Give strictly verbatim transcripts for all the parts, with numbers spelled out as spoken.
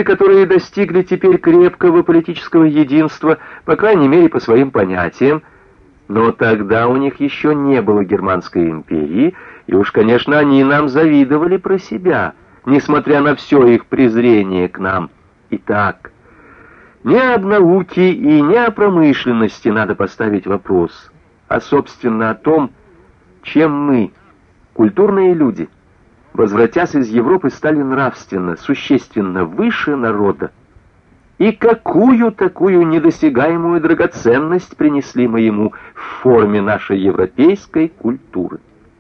которые достигли теперь крепкого политического единства, по крайней мере по своим понятиям, но тогда у них еще не было Германской империи, и уж, конечно, они нам завидовали про себя, несмотря на все их презрение к нам. Итак, не об науке и не о промышленности надо поставить вопрос, а, собственно, о том, чем мы, культурные люди, возвратясь из Европы, стали нравственно, существенно выше народа, и какую такую недосягаемую драгоценность принесли мы ему в форме нашей европейской культуры.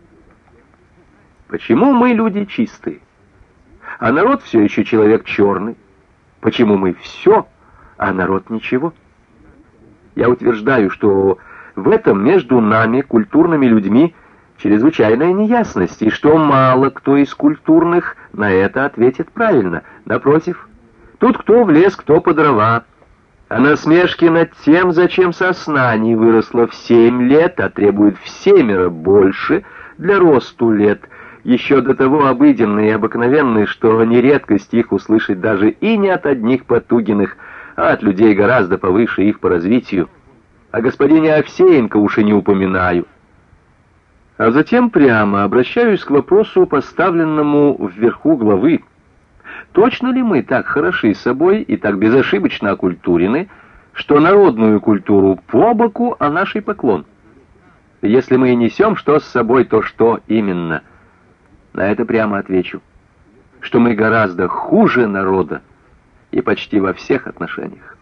Почему мы люди чистые, а народ все еще человек черный? Почему мы все, а народ ничего? Я утверждаю, что в этом между нами, культурными людьми, чрезвычайная неясность, и что мало кто из культурных на это ответит правильно. Напротив, тут кто в лес, кто по дрова. А насмешки над тем, зачем сосна не выросла в семь лет, а требует в семеро больше для росту лет, еще до того обыденные и обыкновенные, что не редкость их услышать даже и не от одних Потугиных, а от людей гораздо повыше их по развитию. О господине Овсеенко уж и не упоминаю. А затем прямо обращаюсь к вопросу, поставленному вверху главы. Точно ли мы так хороши собой и так безошибочно окультурены, что народную культуру по боку, а нашей поклон? Если мы и несем что с собой, то что именно? На это прямо отвечу, что мы гораздо хуже народа и почти во всех отношениях.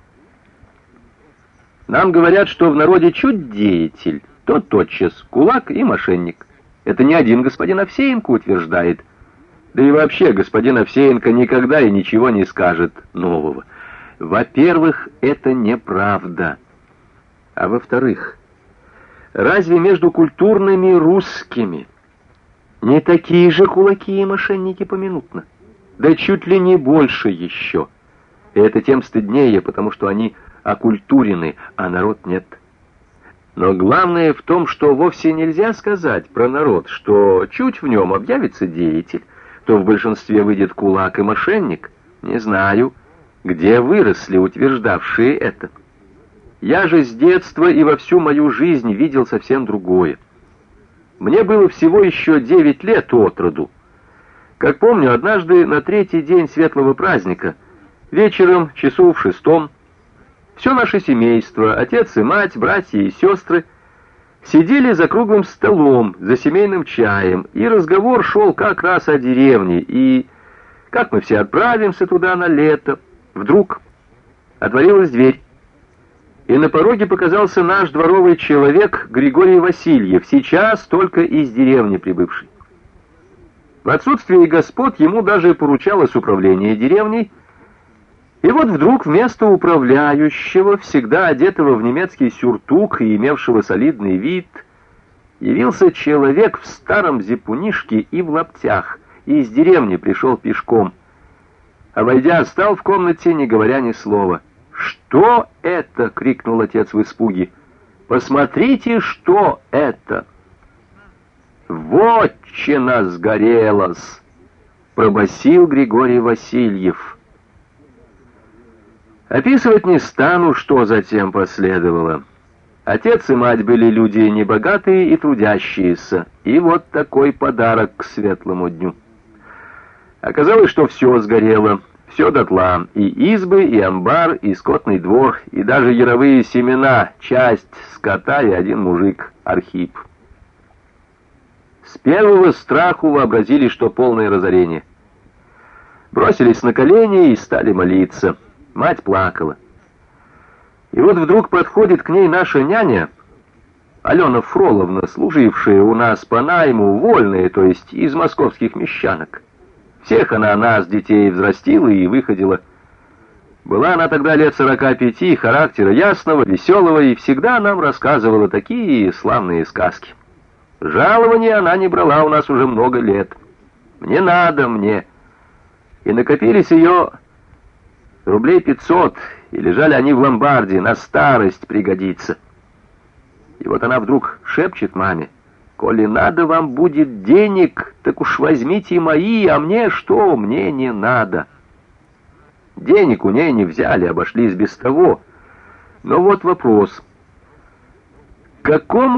Нам говорят, что в народе чуть деятель, то тотчас кулак и мошенник. Это не один господин Овсеенко утверждает. Да и вообще господин Овсеенко никогда и ничего не скажет нового. Во-первых, это неправда. А во-вторых, разве между культурными русскими не такие же кулаки и мошенники поминутно? Да чуть ли не больше еще. И это тем стыднее, потому что они окультурены, а народ нет. Но главное в том, что вовсе нельзя сказать про народ, что чуть в нем объявится деятель, то в большинстве выйдет кулак и мошенник. Не знаю, где выросли утверждавшие это. Я же с детства и во всю мою жизнь видел совсем другое. Мне было всего еще девять лет от роду. Как помню, однажды на третий день светлого праздника, вечером, часу в шестом, все наше семейство, отец и мать, братья и сестры, сидели за круглым столом, за семейным чаем, и разговор шел как раз о деревне, и как мы все отправимся туда на лето. Вдруг отворилась дверь, и на пороге показался наш дворовый человек Григорий Васильев, сейчас только из деревни прибывший. В отсутствие господ ему даже поручалось управление деревней, и вот вдруг вместо управляющего, всегда одетого в немецкий сюртук и имевшего солидный вид, явился человек в старом зипунишке и в лаптях, и из деревни пришел пешком. А войдя, стал в комнате, не говоря ни слова. «Что это?» — крикнул отец в испуге. «Посмотрите, что это!» «Вотчина сгорелась!» — пробасил Григорий Васильев. Описывать не стану, что затем последовало. Отец и мать были люди небогатые и трудящиеся, и вот такой подарок к светлому дню. Оказалось, что все сгорело, все дотла, и избы, и амбар, и скотный двор, и даже яровые семена, часть скота и один мужик, Архип. С первого страху вообразили, что полное разорение. Бросились на колени и стали молиться. Мать плакала. И вот вдруг подходит к ней наша няня, Алена Фроловна, служившая у нас по найму, вольная, то есть из московских мещанок. Всех она нас, детей, взрастила и выходила. Была она тогда лет сорока пяти, характера ясного, веселого, и всегда нам рассказывала такие славные сказки. Жалования она не брала у нас уже много лет. Мне надо, мне. И накопились ее рублей пятьсот, и лежали они в ломбарде, на старость пригодится. И вот она вдруг шепчет маме: «Коли надо вам будет денег, так уж возьмите мои, а мне что, мне не надо». Денег у ней не взяли, обошлись без того. Но вот вопрос. К какому